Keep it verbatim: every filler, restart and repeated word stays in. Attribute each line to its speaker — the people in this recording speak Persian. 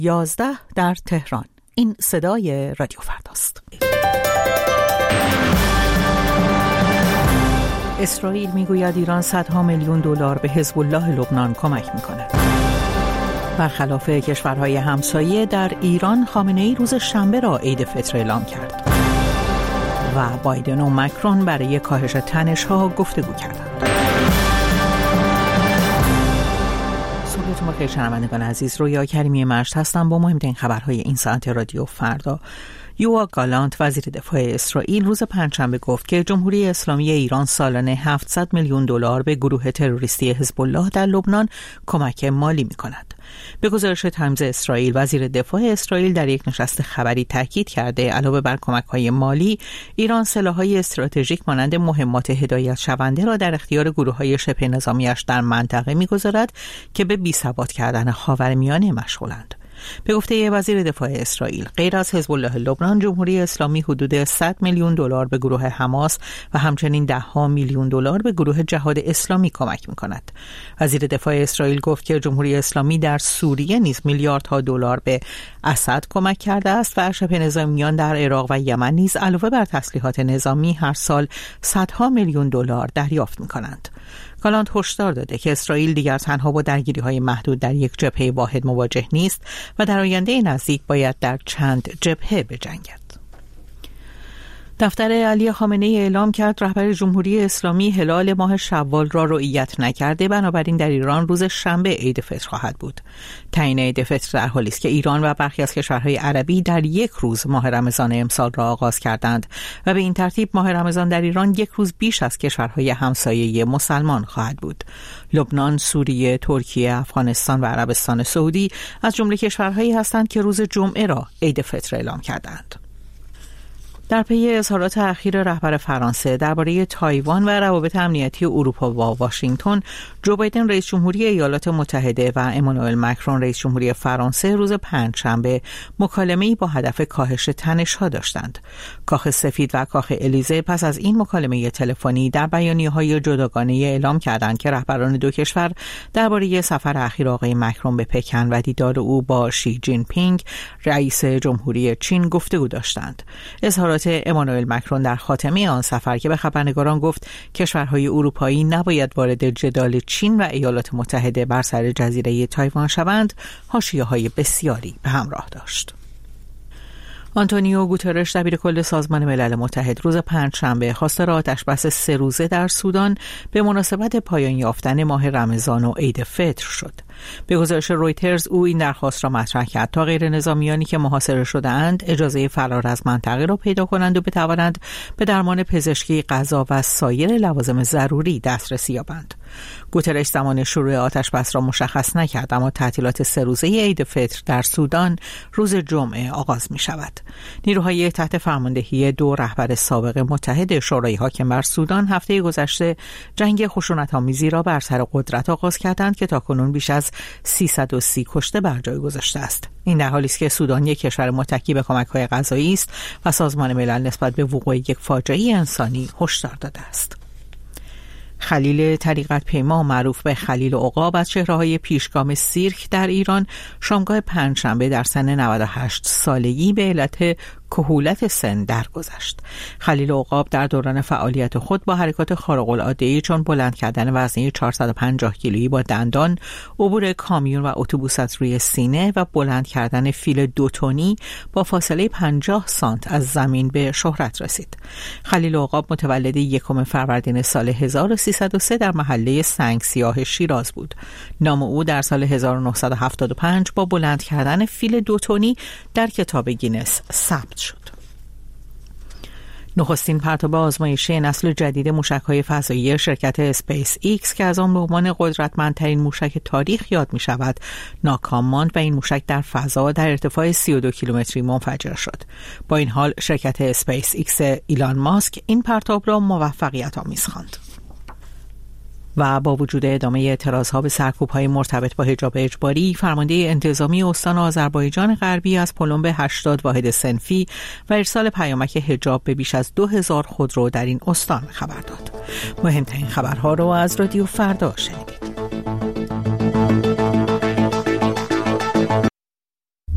Speaker 1: یازده در تهران. این صدای رادیو فرداست. اسرائیل میگوید ایران صدها میلیون دلار به حزب الله لبنان کمک میکنه. برخلاف کشورهای همسایه، در ایران خامنه‌ای روز شنبه را عید فطر اعلام کرد و بایدن و مکرون برای کاهش تنش‌ها گفتگو کردند. صبحتون بخیر شنوندگان عزیز، رویا کریمی مشت هستم با مهمترین خبرهای این ساعت رادیو فردا. یوآ گالانت وزیر دفاع اسرائیل روز پنجشنبه گفت که جمهوری اسلامی ایران سالانه هفتصد میلیون دلار به گروه تروریستی حزب الله در لبنان کمک مالی می‌کند. به گزارش تایمز اسرائیل، وزیر دفاع اسرائیل در یک نشست خبری تاکید کرده علاوه بر کمک‌های مالی، ایران سلاح‌های استراتژیک مانند مهمات هدایت شونده را در اختیار گروه‌های شبه نظامی‌اش در منطقه می‌گذارد که به بی‌ثبات کردن خاورمیانه مشغولند. به گفته وزیر دفاع اسرائیل، غیر از حزب الله لبنان، جمهوری اسلامی حدود صد میلیون دلار به گروه حماس و همچنین ده ها میلیون دلار به گروه جهاد اسلامی کمک می‌کند. وزیر دفاع اسرائیل گفت که جمهوری اسلامی در سوریه نیز میلیاردها دلار به اسد کمک کرده است و شبه نظامیان در عراق و یمن نیز علاوه بر تسلیحات نظامی هر سال صدها میلیون دلار دریافت می‌کنند. گالانت هشدار داده که اسرائیل دیگر تنها با درگیری‌های محدود در یک جبهه واحد مواجه نیست و در آینده نزدیک باید در چند جبهه بجنگد. دفتر علی خامنه‌ای اعلام کرد رهبر جمهوری اسلامی هلال ماه شوال را رعایت نکرده، بنابراین در ایران روز شنبه عید فطر خواهد بود. تعیین عید فطر در حالی است که ایران و برخی از کشورهای عربی در یک روز ماه رمضان امسال را آغاز کردند و به این ترتیب ماه رمضان در ایران یک روز بیش از کشورهای همسایه مسلمان خواهد بود. لبنان، سوریه، ترکیه، افغانستان و عربستان سعودی از جمله کشورهایی هستند که روز جمعه را عید فطر اعلام کردند. در پی اظهارات اخیر رهبر فرانسه درباره تایوان و روابط امنیتی اروپا با واشنگتن، جو بایدن رئیس جمهوری ایالات متحده و امانوئل مکرون رئیس جمهوری فرانسه روز پنجشنبه مکالمه‌ای با هدف کاهش تنش‌ها داشتند. کاخ سفید و کاخ الیزه پس از این مکالمه تلفنی در بیانیه‌های جداگانه اعلام کردند که رهبران دو کشور درباره سفر اخیر آقای مکرون به پکن و دیدار او با شی جین پینگ رئیس جمهوری چین گفتگو داشتند. اظهارات امانوئل مکرون در خاتمه آن سفر که به خبرنگاران گفت کشورهای اروپایی نباید وارد جدال چین و ایالات متحده بر سر جزیره تایوان شوند، حاشیه‌های بسیاری به همراه داشت. آنتونیو گوترش دبیر کل سازمان ملل متحد روز پنجشنبه خواستار آتش‌بس سه روزه در سودان به مناسبت پایان یافتن ماه رمضان و عید فطر شد. به گزارش رویترز او این درخواست را مطرح کرد تا غیر نظامیانی که محاصره شده‌اند اجازه فرار از منطقه را پیدا کنند و بتوانند به درمان پزشکی، غذا و سایر لوازم ضروری دسترسی یابند. گوترش زمان شروع آتش‌بس را مشخص نکرد، اما تعطیلات سه روزه عید فطر در سودان روز جمعه آغاز می شود. نیروهای تحت فرماندهی دو رهبر سابق متحد شورای حاکم بر سودان هفته گذشته جنگ خشونت‌آمیزی را بر سر قدرت آغاز کردند که تاکنون بیش از سیصد و سی کشته بر جای گذاشته است. این در حالی است که سودان یک کشور متکی به کمک‌های غذایی است و سازمان ملل نسبت به وقوع یک فاجعه انسانی هشدار داده است. خلیل طریقت پیما معروف به خلیل عقاب از چهره‌های پیشگام سیرک در ایران شامگاه پنجشنبه در سن نود و هشت سالگی به علت کهولت سن درگذشت. خلیل عقاب در دوران فعالیت خود با حرکات خارق‌العاده‌ای چون بلند کردن وزنه چهارصد و پنجاه کیلویی با دندان، عبور کامیون و اتوبوس از روی سینه و بلند کردن فیل دو تنی با فاصله پنجاه سانت از زمین به شهرت رسید. خلیل عقاب متولد یکم فروردین سال هزار و سیصد و سه در محله سنگ سیاه شیراز بود. نام او در سال هزار و نهصد و هفتاد و پنج با بلند کردن فیل دو تنی در کتاب گینس ثبت شد. نخستین پرتاب آزمایشی نسل جدید موشک‌های فضایی شرکت اسپیس ایکس که از آن به عنوان قدرتمندترین موشک تاریخ یاد می‌شود ناکام ماند و این موشک در فضا در ارتفاع سی و دو کیلومتری منفجر شد. با این حال شرکت اسپیس ایکس ایلان ماسک این پرتاب را موفقیت آمیز خواند. و با وجود ادامه اعتراضها به سرکوب‌های مرتبط با حجاب اجباری، فرمانده انتظامی استان آذربایجان غربی از پلمب هشتاد واحد صنفی و ارسال پیامک حجاب به بیش از دو هزار خودرو در این استان خبر داد. مهمترین خبرها را از رادیو فردا شنیدید.